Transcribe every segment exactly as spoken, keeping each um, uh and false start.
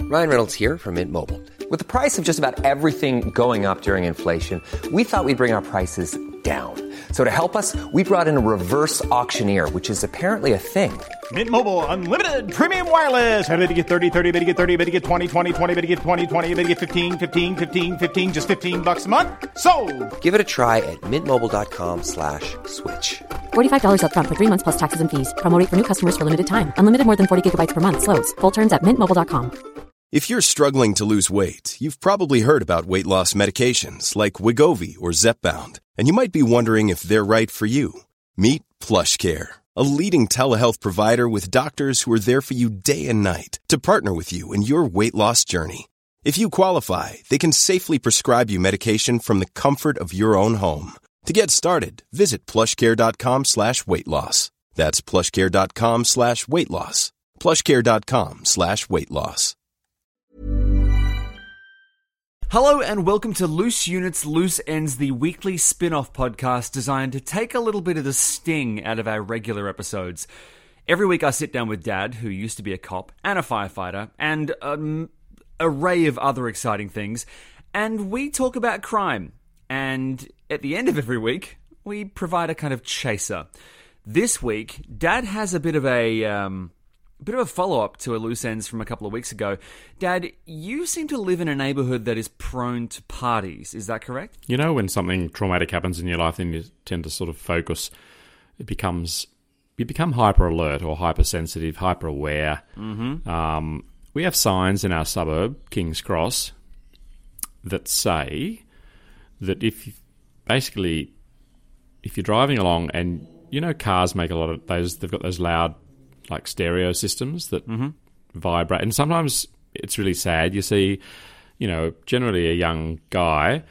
Ryan Reynolds here from Mint Mobile. With the price of just about everything going up during inflation, we thought we'd bring our prices down. So to help us, we brought in a reverse auctioneer, which is apparently a thing. Mint Mobile Unlimited Premium Wireless. How to get thirty, thirty, how to get thirty, how to get twenty, twenty, twenty, how to get twenty, twenty, how to get fifteen, fifteen, fifteen, fifteen, just fifteen bucks a month? Sold! Give it a try at mintmobile.com slash switch. forty-five dollars up front for three months plus taxes and fees. Promo rate for new customers for limited time. Unlimited more than forty gigabytes per month. Slows full terms at mint mobile dot com. If you're struggling to lose weight, you've probably heard about weight loss medications like Wegovy or Zepbound, and you might be wondering if they're right for you. Meet PlushCare, a leading telehealth provider with doctors who are there for you day and night to partner with you in your weight loss journey. If you qualify, they can safely prescribe you medication from the comfort of your own home. To get started, visit plushcare.com slash weight loss. That's plushcare.com slash weight loss. plushcare.com slash weight loss. Hello and welcome to Loose Units, Loose Ends, the weekly spin-off podcast designed to take a little bit of the sting out of our regular episodes. Every week I sit down with Dad, who used to be a cop and a firefighter, and an array of other exciting things, and we talk about crime. And at the end of every week, we provide a kind of chaser. This week, Dad has a bit of a... Um, A bit of a follow-up to a loose ends from a couple of weeks ago. Dad, you seem to live in a neighbourhood that is prone to parties. Is that correct? You know, when something traumatic happens in your life, then you tend to sort of focus. It becomes you become hyper alert or hypersensitive, hyper aware. Mm-hmm. Um, we have signs in our suburb, King's Cross, that say that if basically if you're driving along and you know cars make a lot of those, they've got those loud, like stereo systems that mm-hmm. vibrate. And sometimes it's really sad. You see, you know, generally a young guy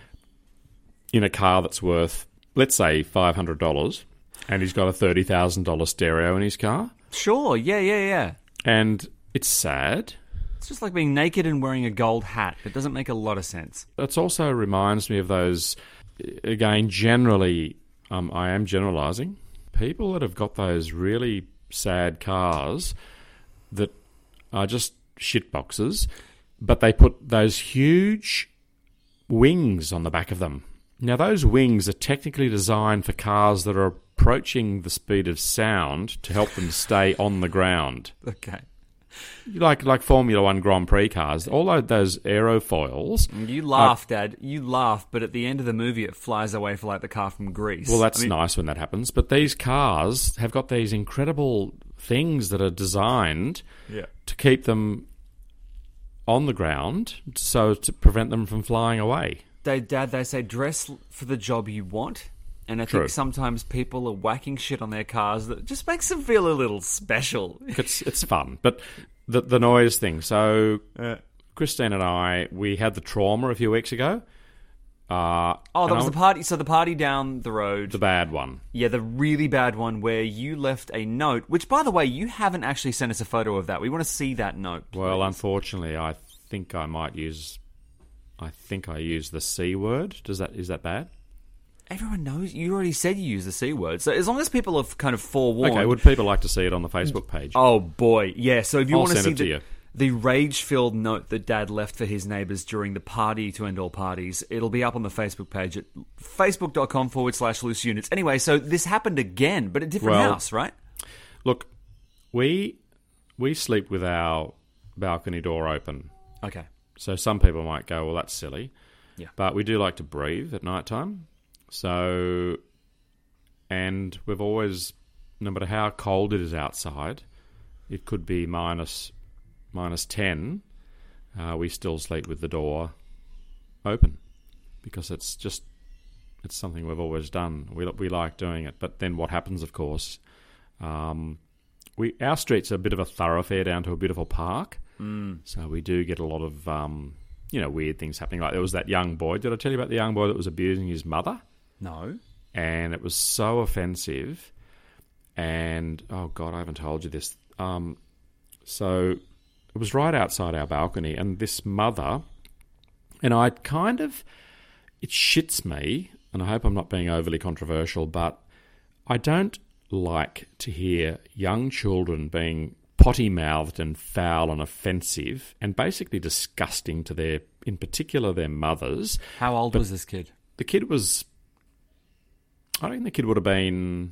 in a car that's worth, let's say, five hundred dollars, and he's got a thirty thousand dollars stereo in his car. Sure, yeah, yeah, yeah. And it's sad. It's just like being naked and wearing a gold hat. It doesn't make a lot of sense. It also reminds me of those, again, generally, um, I am generalising, people that have got those really sad cars that are just shit boxes, but they put those huge wings on the back of them. Now, those wings are technically designed for cars that are approaching the speed of sound to help them stay on the ground. Okay. Like like Formula One Grand Prix cars, all of those aerofoils... You laugh, are, Dad. You laugh, but at the end of the movie it flies away for like the car from Greece. Well, that's I mean, nice when that happens. But these cars have got these incredible things that are designed yeah. to keep them on the ground so to prevent them from flying away. They, Dad, they say dress for the job you want. And I True. think sometimes people are whacking shit on their cars that just makes them feel a little special. It's it's fun. But the the noise thing. So uh, Christine and I, we had the trauma a few weeks ago. Uh, oh, that was I, the party. So the party down the road. The bad one. Yeah, the really bad one where you left a note, which, by the way, you haven't actually sent us a photo of that. We want to see that note, please. Well, unfortunately, I think I might use... I think I used the C word. Does that is that bad? Everyone knows. You already said you use the C word. So as long as people have kind of forewarned... Okay, would people like to see it on the Facebook page? Oh, boy. Yeah, so if you I'll want to see it to the, you. the rage-filled note that Dad left for his neighbours during the party to end all parties, it'll be up on the Facebook page at facebook.com forward slash loose units. Anyway, so this happened again, but a different well, house, right? Look, we we sleep with our balcony door open. Okay. So some people might go, well, that's silly. Yeah. But we do like to breathe at night time. So, and we've always, no matter how cold it is outside, it could be minus, minus ten, uh, we still sleep with the door open because it's just, it's something we've always done. We we like doing it. But then what happens, of course, um, we our street's a bit of a thoroughfare down to a beautiful park. Mm. So we do get a lot of, um, you know, weird things happening. Like there was that young boy. Did I tell you about the young boy that was abusing his mother? No. And it was so offensive. And, oh, God, I haven't told you this. Um, so it was right outside our balcony. And this mother, and I kind of, it shits me, and I hope I'm not being overly controversial, but I don't like to hear young children being potty-mouthed and foul and offensive and basically disgusting to their, in particular, their mothers. How old But was this kid? The kid was, I reckon the kid would have been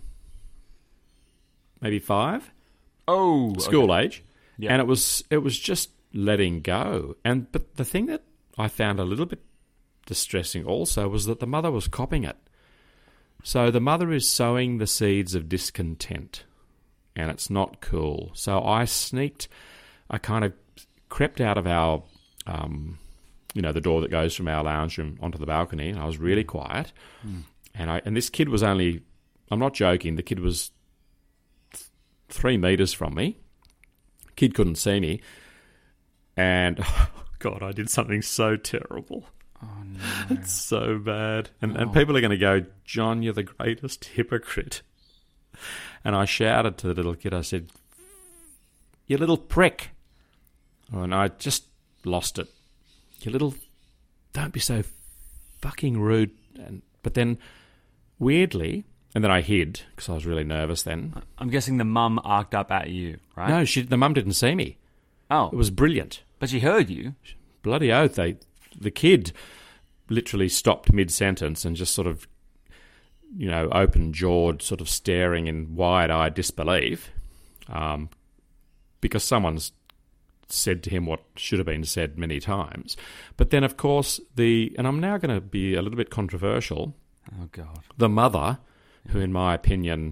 maybe five, Oh, school okay. age. Yeah. And it was it was just letting go. And but the thing that I found a little bit distressing also was that the mother was copying it. So the mother is sowing the seeds of discontent, and it's not cool. So I sneaked, I kind of crept out of our, um, you know, the door that goes from our lounge room onto the balcony, and I was really quiet. Mm. And I and this kid was only, I'm not joking, the kid was th- three metres from me. Kid couldn't see me. And, oh God, I did something so terrible. Oh, no. It's so bad. And, Oh. and people are going to go, John, you're the greatest hypocrite. And I shouted to the little kid, I said, you little prick. And I just lost it. You little, don't be so fucking rude. And But then, weirdly, and then I hid, because I was really nervous then. I'm guessing the mum arced up at you, right? No, she, the mum didn't see me. Oh, It was brilliant. but she heard you. Bloody oath, they, the kid literally stopped mid-sentence and just sort of, you know, open-jawed, sort of staring in wide-eyed disbelief, um, because someone's said to him what should have been said many times. But then, of course, the, and I'm now going to be a little bit controversial, Oh, God. the mother, who in my opinion,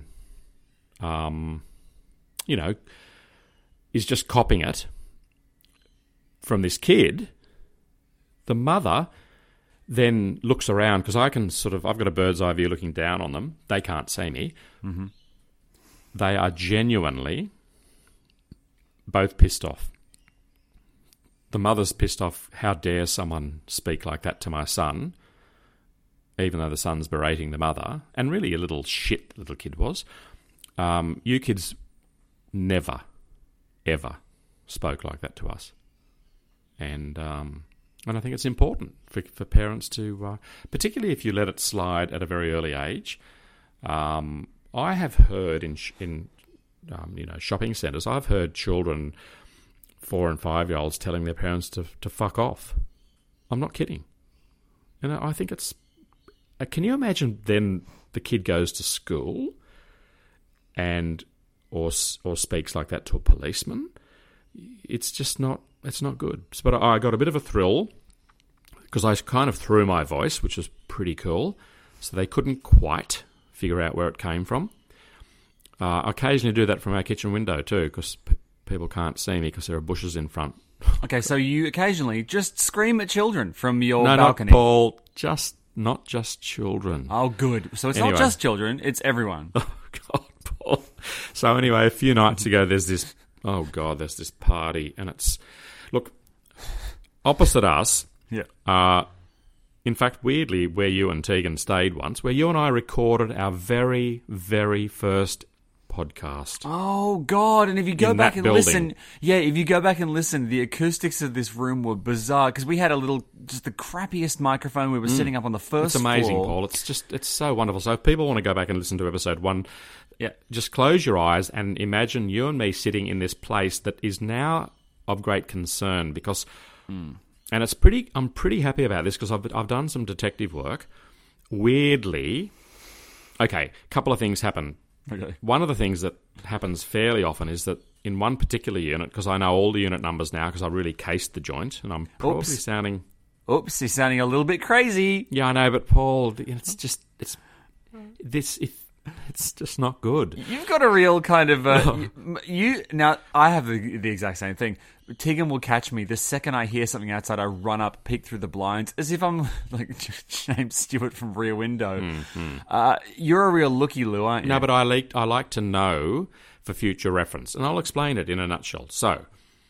um, you know, is just copying it from this kid, the mother then looks around, because I can sort of, I've got a bird's eye view looking down on them. They can't see me. Mm-hmm. They are genuinely both pissed off. The mother's pissed off, how dare someone speak like that to my son, even though the son's berating the mother, and really a little shit the little kid was. Um, you kids never, ever spoke like that to us. And um, and I think it's important for, for parents to, uh, particularly if you let it slide at a very early age. Um, I have heard in sh- in um, you know shopping centres, I've heard children, four and five year olds, telling their parents to to fuck off. I'm not kidding. And I think it's. Uh, can you imagine then the kid goes to school and or or speaks like that to a policeman? It's just not. It's not good. But I got a bit of a thrill because I kind of threw my voice, which was pretty cool. So they couldn't quite figure out where it came from. Uh, I occasionally do that from our kitchen window too, because p- people can't see me because there are bushes in front. Okay, so you occasionally just scream at children from your no, balcony. not Paul. Just not just children. Oh, good. So it's Anyway. not just children; it's everyone. Oh God, Paul. So anyway, a few nights ago, there's this. Oh God, there's this party, and it's look opposite us. Yeah. Uh, in fact, weirdly, where you and Tegan stayed once, where you and I recorded our very, very first podcast. Oh God! And if you go In back that and building. listen, yeah, if you go back and listen, the acoustics of this room were bizarre because we had a little, just the crappiest microphone. We were setting up on the first It's amazing, floor. Paul. It's just, it's so wonderful. So if people want to go back and listen to episode one, yeah, just close your eyes and imagine you and me sitting in this place that is now of great concern because, Mm. and it's pretty, I'm pretty happy about this because I've, I've done some detective work. Weirdly, okay, a couple of things happen. Okay. One of the things that happens fairly often is that in one particular unit, because I know all the unit numbers now because I really cased the joint, and I'm probably Oops. sounding... Oops, he's sounding a little bit crazy. Yeah, I know, but Paul, it's just... it's this. It, it's just not good. You've got a real kind of uh, you, you now. I have the, the exact same thing. Tegan will catch me the second I hear something outside. I run up, peek through the blinds, as if I'm like James Stewart from Rear Window. Mm-hmm. Uh, you're a real looky loo, aren't you? No, but I like, I like to know for future reference, and I'll explain it in a nutshell. So,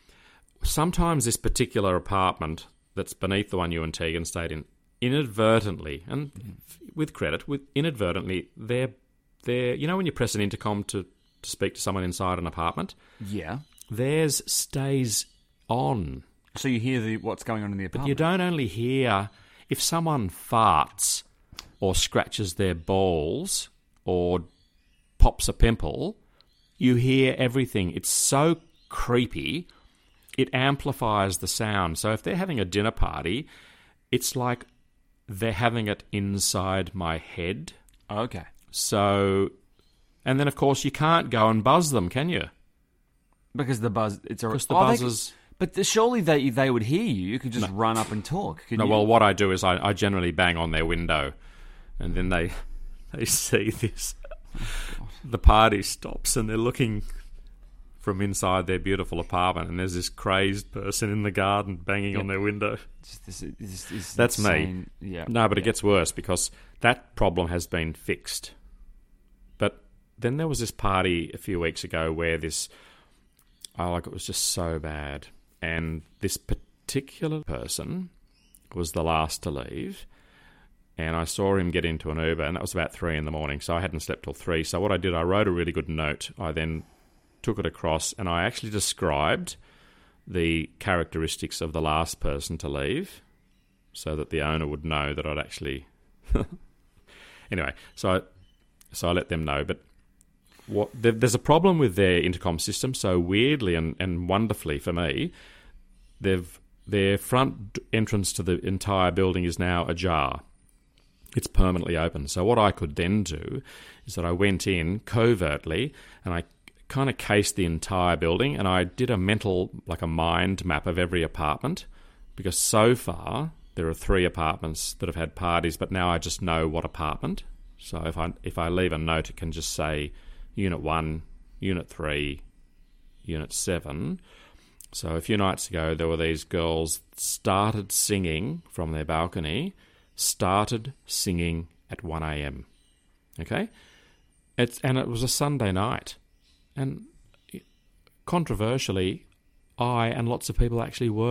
sometimes this particular apartment that's beneath the one you and Tegan stayed in, inadvertently, and with credit, with inadvertently, they're, they're, you know when you press an intercom to, to speak to someone inside an apartment? Yeah. Theirs stays on. So you hear the what's going on in the apartment. You don't only hear if someone farts or scratches their balls or pops a pimple, you hear everything. It's so creepy, it amplifies the sound. So if they're having a dinner party, it's like they're having it inside my head. Okay. So, and then of course you can't go and buzz them, can you? Because the buzz, it's a Because the oh, buzzers. They, but the, surely they they would hear you. You could just no. run up and talk. Could no, you? well, what I do is I, I generally bang on their window, and then they they see this. Oh, the party stops, and they're looking from inside their beautiful apartment, and there's this crazed person in the garden banging yep. on their window. Just, this, this, this That's insane. me. Yeah. No, but yeah. it gets worse because that problem has been fixed. But then there was this party a few weeks ago where this, oh, like it was just so bad. And this particular person was the last to leave. And I saw him get into an Uber, and that was about three in the morning. So I hadn't slept till three. So what I did, I wrote a really good note. I then took it across, and I actually described the characteristics of the last person to leave so that the owner would know that I'd actually... Anyway, so I, so I let them know. But what there, there's a problem with their intercom system. So weirdly and, and wonderfully for me, they've their front entrance to the entire building is now ajar. It's permanently open. So what I could then do is that I went in covertly and I kind of cased the entire building, and I did a mental, like a mind map of every apartment, because so far there are three apartments that have had parties, but now I just know what apartment. So if I if I leave a note, it can just say Unit one, Unit three, Unit seven. So a few nights ago, there were these girls started singing from their balcony, started singing at one a.m. Okay? It's, and it was a Sunday night. And controversially, I and lots of people actually were.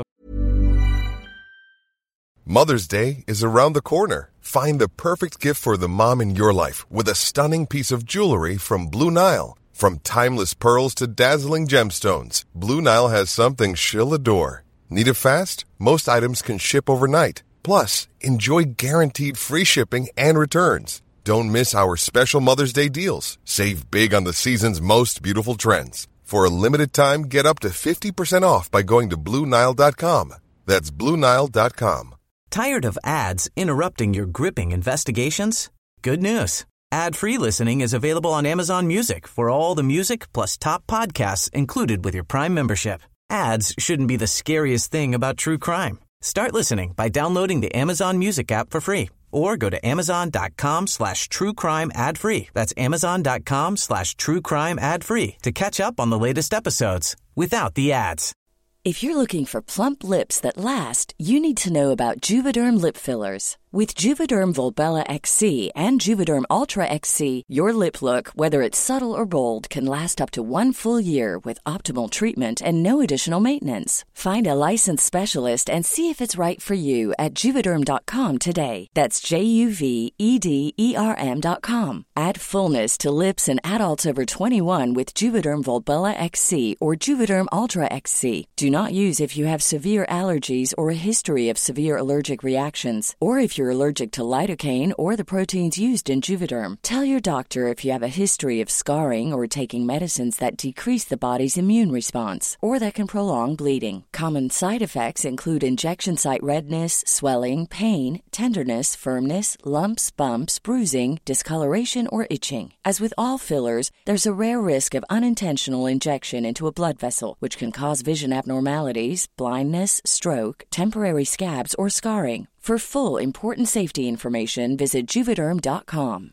Mother's Day is around the corner. Find the perfect gift for the mom in your life with a stunning piece of jewelry from Blue Nile. From timeless pearls to dazzling gemstones, Blue Nile has something she'll adore. Need it fast? Most items can ship overnight. Plus, enjoy guaranteed free shipping and returns. Don't miss our special Mother's Day deals. Save big on the season's most beautiful trends. For a limited time, get up to fifty percent off by going to Blue Nile dot com. That's Blue Nile dot com. Tired of ads interrupting your gripping investigations? Good news. Ad-free listening is available on Amazon Music for all the music plus top podcasts included with your Prime membership. Ads shouldn't be the scariest thing about true crime. Start listening by downloading the Amazon Music app for free or go to amazon.com slash true crime ad free. That's amazon.com slash true crime ad free to catch up on the latest episodes without the ads. If you're looking for plump lips that last, you need to know about Juvederm lip fillers. With Juvederm Volbella X C and Juvederm Ultra X C, your lip look, whether it's subtle or bold, can last up to one full year with optimal treatment and no additional maintenance. Find a licensed specialist and see if it's right for you at Juvederm dot com today. That's J U V E D E R M dot com. Add fullness to lips in adults over twenty-one with Juvederm Volbella X C or Juvederm Ultra X C. Do not use if you have severe allergies or a history of severe allergic reactions, or if you're allergic to lidocaine or the proteins used in Juvederm. Tell your doctor if you have a history of scarring or taking medicines that decrease the body's immune response or that can prolong bleeding. Common side effects include injection site redness, swelling, pain, tenderness, firmness, lumps, bumps, bruising, discoloration, or itching. As with all fillers, there's a rare risk of unintentional injection into a blood vessel, which can cause vision abnormalities, blindness, stroke, temporary scabs, or scarring. For full, important safety information, visit Juvederm dot com.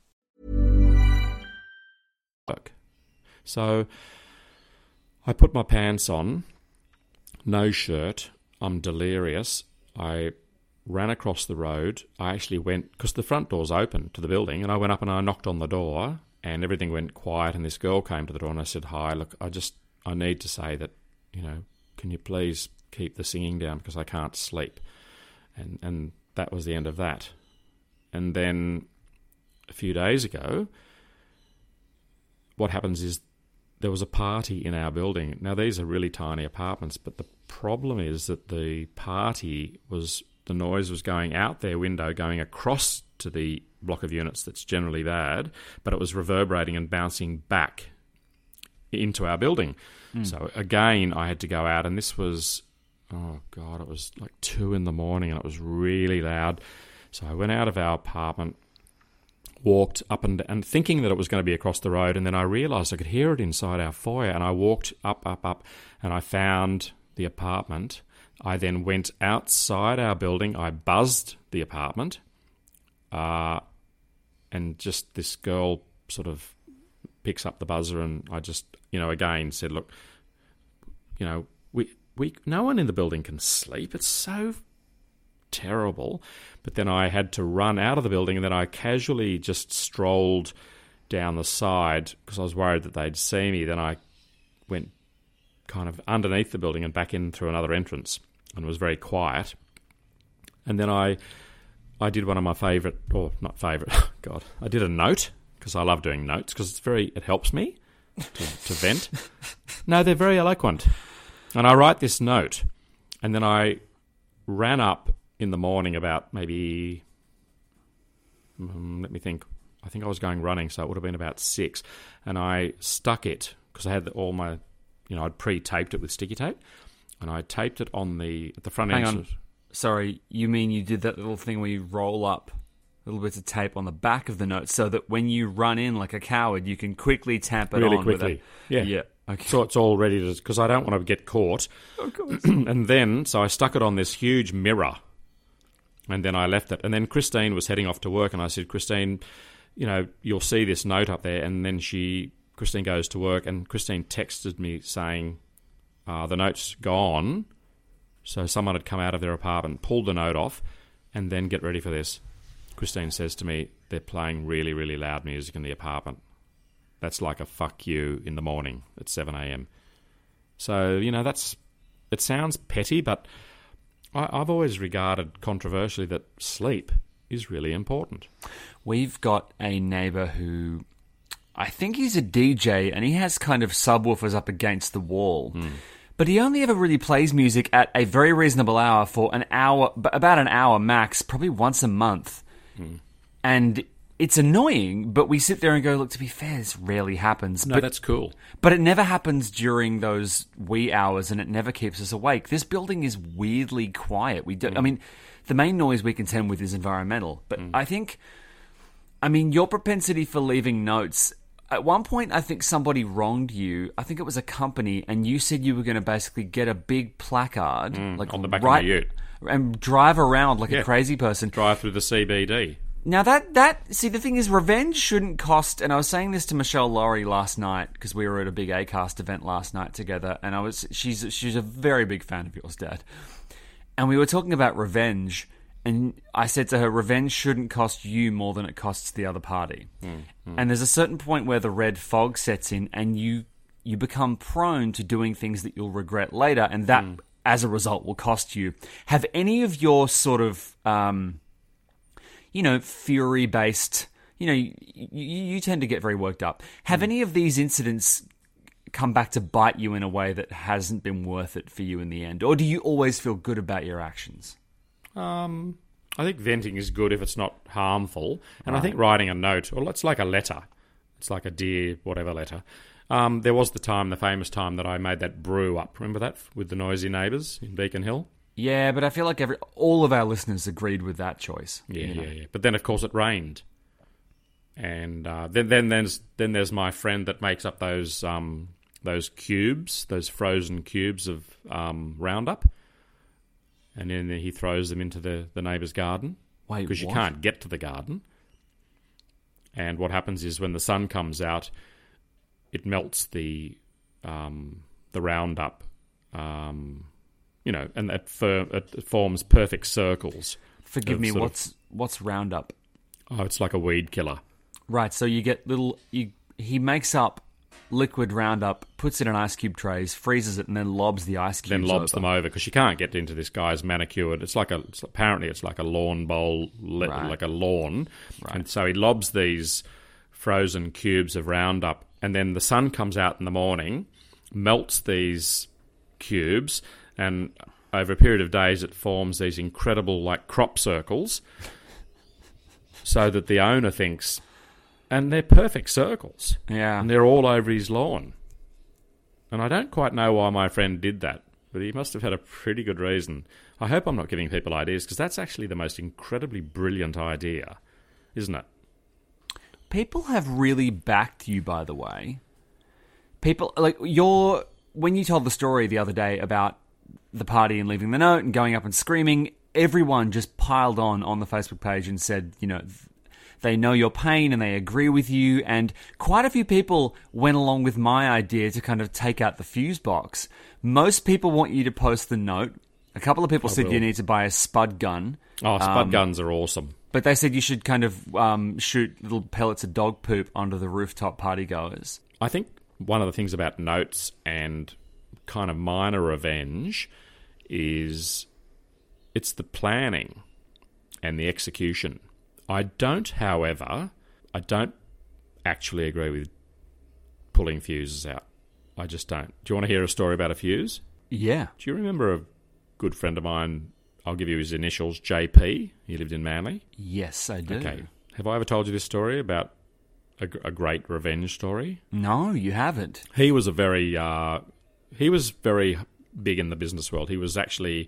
So I put my pants on, no shirt, I'm delirious. I ran across the road. I actually went, because the front door's open to the building, and I went up and I knocked on the door, and everything went quiet, and this girl came to the door, and I said, hi, look, I just, I need to say that, you know, can you please keep the singing down because I can't sleep. And and that was the end of that. And then a few days ago, what happens is there was a party in our building. Now, these are really tiny apartments, but the problem is that the party was, the noise was going out their window, going across to the block of units that's generally bad, but it was reverberating and bouncing back into our building. Mm. So again, I had to go out, and this was, oh God, it was like two in the morning, and it was really loud. So I went out of our apartment, walked up and and thinking that it was going to be across the road, and then I realised I could hear it inside our foyer, and I walked up, up, up, and I found the apartment. I then went outside our building. I buzzed the apartment, uh, and just this girl sort of picks up the buzzer, and I just, you know, again said, look, you know, we we no one in the building can sleep. It's so terrible. But then I had to run out of the building, and then I casually just strolled down the side because I was worried that they'd see me. Then I went kind of underneath the building and back in through another entrance, and it was very quiet. And then I I did one of my favourite, or not favourite, God, I did a note, because I love doing notes, because it's very, it helps me to, to vent. No, they're very eloquent. And I write this note, and then I ran up in the morning about maybe, um, let me think, I think I was going running, so it would have been about six, and I stuck it, because I had all my, you know, I'd pre-taped it with sticky tape, and I taped it on the, at the front Hang end. on. Sorry, you mean you did that little thing where you roll up little bits of tape on the back of the note so that when you run in like a coward, you can quickly tap it really on. quickly. With Yeah. Yeah. Okay. So it's all ready to, because I don't want to get caught. Of course. And then, so I stuck it on this huge mirror, and then I left it. And then Christine was heading off to work, and I said, Christine, you know, you'll see this note up there. And then she, Christine goes to work, and Christine texted me saying, uh, the note's gone. So someone had come out of their apartment, pulled the note off, and then get ready for this. Christine says to me, they're playing really, really loud music in the apartment. That's like a fuck you in the morning at seven a.m. So, you know, that's, it sounds petty, but I, I've always regarded controversially that sleep is really important. We've got a neighbour who, I think he's a D J, and he has kind of subwoofers up against the wall. Mm. But he only ever really plays music at a very reasonable hour for an hour, about an hour max, probably once a month. Mm. And it's annoying, but we sit there and go, look, to be fair, this rarely happens. No, but, that's cool. But it never happens during those wee hours, and it never keeps us awake. This building is weirdly quiet. We do, mm. I mean, the main noise we contend with is environmental. But mm. I think, I mean, your propensity for leaving notes, at one point, I think somebody wronged you. I think it was a company, and you said you were going to basically get a big placard, mm, like on the back right, of the ute, and drive around like yeah. a crazy person. Drive through the C B D. Now that that see the thing is, revenge shouldn't cost. And I was saying this to Michelle Laurie last night because we were at a big Acast event last night together, and I was she's she's a very big fan of yours, Dad, and we were talking about revenge. And I said to her, revenge shouldn't cost you more than it costs the other party. Mm, mm. And there's a certain point where the red fog sets in, and you you become prone to doing things that you'll regret later, and that, mm. as a result, will cost you. Have any of your sort of, um, you know, fury-based, you know, you, you, you tend to get very worked up. Have mm. any of these incidents come back to bite you in a way that hasn't been worth it for you in the end? Or do you always feel good about your actions? Um, I think venting is good if it's not harmful. And right. I think writing a note, or it's like a letter. It's like a dear whatever letter. Um, there was the time, the famous time that I made that brew up. Remember that? With the noisy neighbours in Beacon Hill? Yeah, but I feel like every all of our listeners agreed with that choice. Yeah, you know? yeah, yeah. But then, of course, it rained. And uh, then, then there's then there's my friend that makes up those um, those cubes, those frozen cubes of um, Roundup. And then he throws them into the, the neighbour's garden. Wait, because you what? can't get to the garden. And what happens is when the sun comes out, it melts the um, the Roundup, um, you know, and it, fir- it forms perfect circles. Forgive me, what's of, what's Roundup? Oh, it's like a weed killer. Right, so you get little... You, he makes up liquid Roundup, puts it in ice cube trays, freezes it, and then lobs the ice cubes Then lobs over. them over, because you can't get into this guy's manicured... It's like a... It's, apparently it's like a lawn bowl, le- right. like a lawn. Right. And so he lobs these frozen cubes of Roundup, and then the sun comes out in the morning, melts these cubes, and over a period of days it forms these incredible, like, crop circles, so that the owner thinks... And they're perfect circles. Yeah. And they're all over his lawn. And I don't quite know why my friend did that, but he must have had a pretty good reason. I hope I'm not giving people ideas, because that's actually the most incredibly brilliant idea, isn't it? People have really backed you, by the way. People, like, you're, when you told the story the other day about the party and leaving the note and going up and screaming, everyone just piled on on the Facebook page and said, you know, they know your pain and they agree with you. And quite a few people went along with my idea to kind of take out the fuse box. Most people want you to post the note. A couple of people I said will. you need to buy a spud gun. Oh, spud Um, guns are awesome. But they said you should kind of um, shoot little pellets of dog poop onto the rooftop partygoers. I think one of the things about notes and kind of minor revenge is it's the planning and the execution. I don't, however, I don't actually agree with pulling fuses out. I just don't. Do you want to hear a story about a fuse? Yeah. Do you remember a good friend of mine, I'll give you his initials, J P? He lived in Manly. Yes, I do. Okay. Have I ever told you this story about a, a great revenge story? No, you haven't. He was a very, uh, he was very big in the business world. He was actually,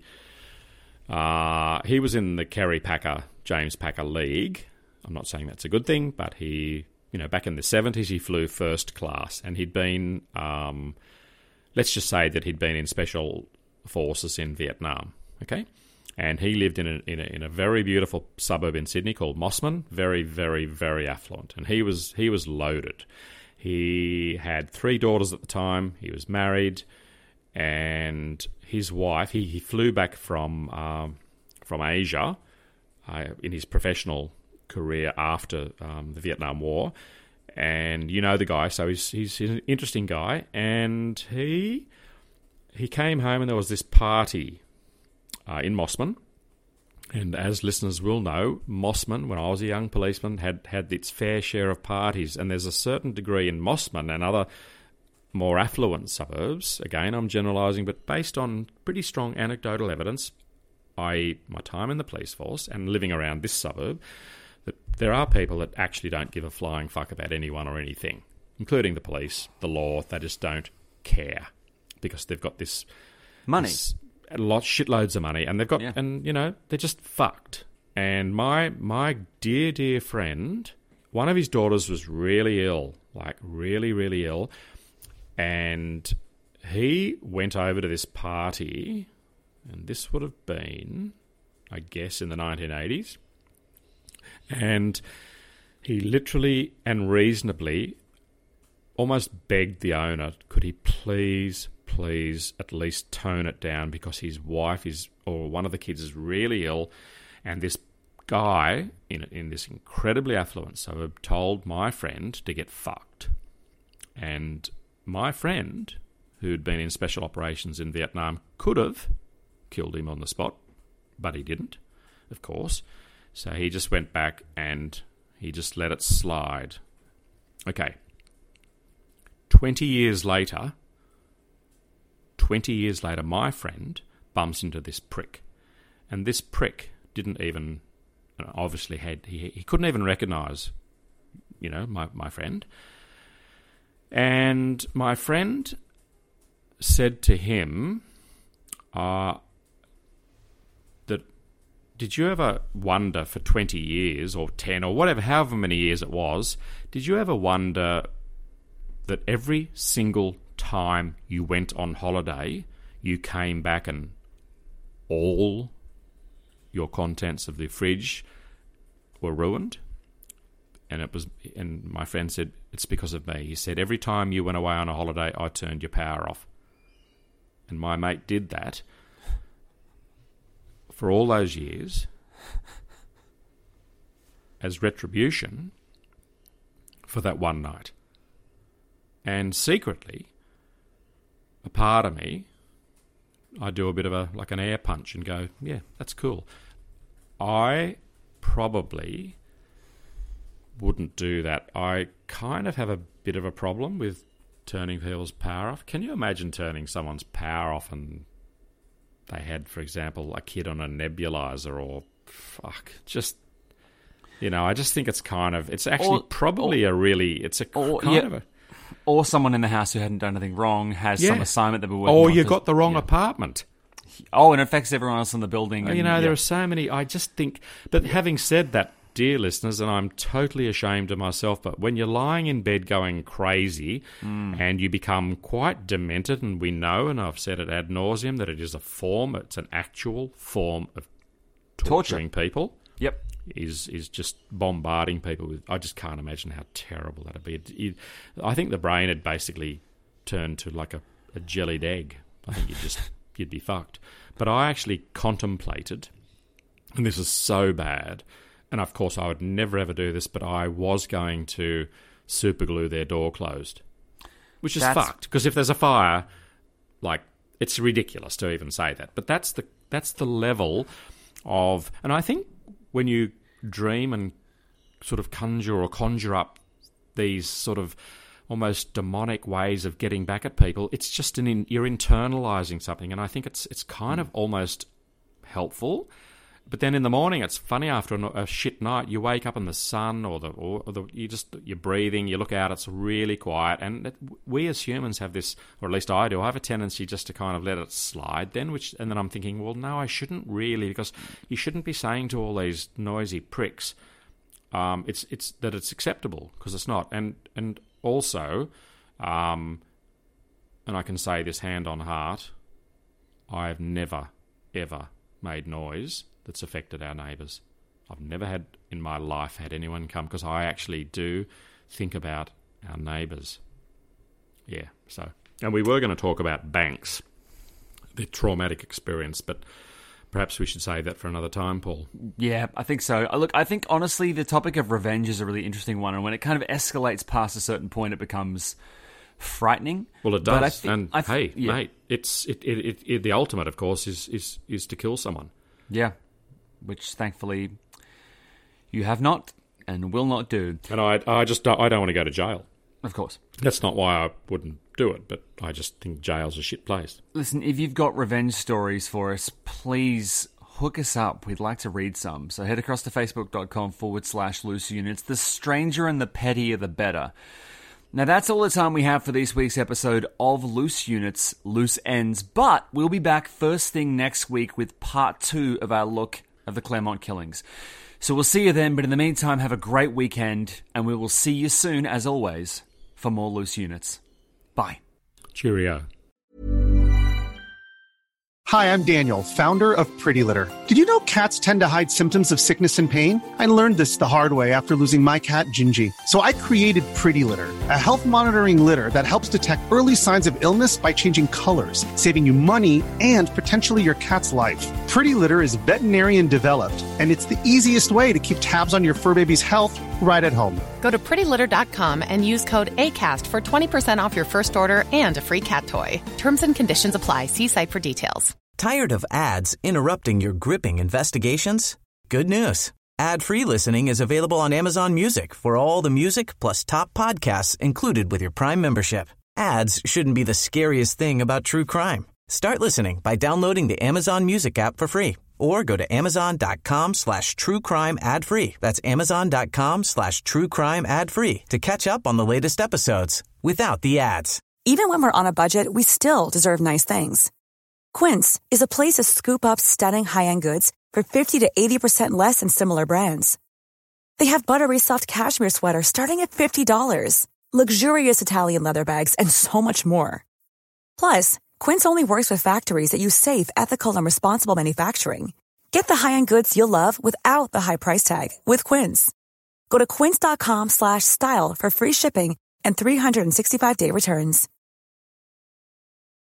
uh, he was in the Kerry Packer, James Packer League. I'm not saying that's a good thing, but he, you know, back in the seventies, he flew first class, and he'd been, um, let's just say that he'd been in special forces in Vietnam, okay? And he lived in a, in a in a very beautiful suburb in Sydney called Mossman, very, very, very affluent. And he was he was loaded. He had three daughters at the time. He was married, and his wife. He, he flew back from um, from Asia uh, in his professional career after um, the Vietnam War. And you know the guy, so he's he's an interesting guy. And he he came home, and there was this party Uh, in Mossman. And as listeners will know, Mossman, when I was a young policeman, had, had its fair share of parties. And there's a certain degree in Mossman and other more affluent suburbs, again, I'm generalising, but based on pretty strong anecdotal evidence, that is my time in the police force and living around this suburb, that there are people that actually don't give a flying fuck about anyone or anything, including the police, the law. They just don't care because they've got this Money. This, a lot, shitloads of money, and they've got, Yeah. and you know, they're just fucked. And my my dear dear friend, one of his daughters was really ill, like really really ill, and he went over to this party, and this would have been, I guess, in the nineteen eighties, and he literally and reasonably almost begged the owner, could he please. please at least tone it down because his wife is, or one of the kids is really ill, and this guy in in this incredibly affluent suburb told my friend to get fucked. And my friend, who'd been in special operations in Vietnam, could have killed him on the spot, but he didn't, of course. So he just went back and he just let it slide. Okay. Twenty years later... Twenty years later, my friend bumps into this prick. And this prick didn't even, obviously had, he, he couldn't even recognise, you know, my, my friend. And my friend said to him, uh, that, did you ever wonder for twenty years or ten or whatever, however many years it was, did you ever wonder that every single time you went on holiday, you came back and all your contents of the fridge were ruined? And it was, and my friend said, it's because of me. He said, every time you went away on a holiday, I turned your power off. And my mate did that for all those years as retribution for that one night. And secretly, a part of me, I do a bit of a, like an air punch and go, yeah, that's cool. I probably wouldn't do that. I kind of have a bit of a problem with turning people's power off. Can you imagine turning someone's power off and they had, for example, a kid on a nebulizer or, fuck, just, you know, I just think it's kind of, it's actually Or- probably or- a really, it's a or, kind yeah. of a... Or someone in the house who hadn't done anything wrong has Yeah. some assignment that we're working Or on. you for- got the wrong yeah. apartment. Oh, and it affects everyone else in the building. And, You know, yeah. there are so many. I just think. But having said that, dear listeners, and I'm totally ashamed of myself, but when you're lying in bed going crazy Mm. and you become quite demented, and we know, and I've said it ad nauseum, that it is a form, it's an actual form of torturing people. Yep. Is is just bombarding people with. I just can't imagine how terrible that'd be. It, it, I think the brain had basically turned to like a, a jellied egg. I think you'd just you'd be fucked. But I actually contemplated, and this is so bad, and of course I would never ever do this, but I was going to super glue their door closed, which is That's- fucked. Because if there's a fire, like it's ridiculous to even say that. But that's the that's the level of, and I think. When you dream and sort of conjure or conjure up these sort of almost demonic ways of getting back at people, it's just an in, you're internalizing something, and I think it's it's kind of almost helpful. But then in the morning, it's funny after a, a shit night, you wake up in the sun or the or the you just you're breathing, you look out, it's really quiet, and it, we as humans have this, or at least I do, I have a tendency just to kind of let it slide. Then, which and then I'm thinking, well, no, I shouldn't really, because you shouldn't be saying to all these noisy pricks, um, it's it's that it's acceptable, because it's not, and and also, um, and I can say this hand on heart, I have never ever made noise that's affected our neighbours. I've never had in my life had anyone come, because I actually do think about our neighbours. Yeah, so. And we were going to talk about banks, the traumatic experience, but perhaps we should save that for another time, Paul. Yeah, I think so. Uh, Look, I think honestly the topic of revenge is a really interesting one, and when it kind of escalates past a certain point, it becomes frightening. Well, it But I does. thi- and I thi- hey, yeah. mate, it's it, it, it, it, the ultimate, of course, is, is, is to kill someone. Yeah, which thankfully you have not and will not do. And I, I just don't, I don't want to go to jail. Of course. That's not why I wouldn't do it, but I just think jail's a shit place. Listen, if you've got revenge stories for us, please hook us up. We'd like to read some. So head across to facebook.com forward slash loose units. The stranger and the pettier, the better. Now, that's all the time we have for this week's episode of Loose Units, Loose Ends, but we'll be back first thing next week with part two of our look of the Claremont killings. So we'll see you then, but in the meantime, have a great weekend, and we will see you soon, as always, for more Loose Units. Bye. Cheerio. Hi, I'm Daniel, founder of Pretty Litter. Did you know cats tend to hide symptoms of sickness and pain? I learned this the hard way after losing my cat, Gingy. So I created Pretty Litter, a health monitoring litter that helps detect early signs of illness by changing colors, saving you money and potentially your cat's life. Pretty Litter is veterinarian developed, and it's the easiest way to keep tabs on your fur baby's health right at home. Go to pretty litter dot com and use code ACAST for twenty percent off your first order and a free cat toy. Terms and conditions apply. See site for details. Tired of ads interrupting your gripping investigations? Good news. Ad-free listening is available on Amazon Music for all the music plus top podcasts included with your Prime membership. Ads shouldn't be the scariest thing about true crime. Start listening by downloading the Amazon Music app for free or go to amazon.com slash true crime ad free. That's amazon.com slash true crime ad free to catch up on the latest episodes without the ads. Even when we're on a budget, we still deserve nice things. Quince is a place to scoop up stunning high-end goods for fifty to eighty percent less than similar brands. They have buttery soft cashmere sweaters starting at fifty dollars, luxurious Italian leather bags, and so much more. Plus, Quince only works with factories that use safe, ethical, and responsible manufacturing. Get the high-end goods you'll love without the high price tag with Quince. Go to quince.com slash style for free shipping and three sixty-five day returns.